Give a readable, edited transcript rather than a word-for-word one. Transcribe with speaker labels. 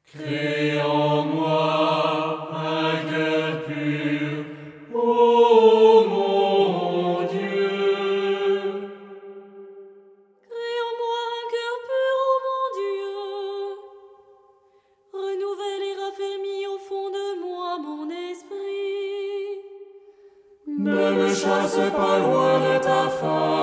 Speaker 1: Crée en moi un cœur pur, ô mon Dieu.
Speaker 2: Crée en moi un cœur pur, ô mon Dieu. Renouvelle et raffermis au fond de moi mon esprit.
Speaker 1: Ne me chasse pas loin de ta face.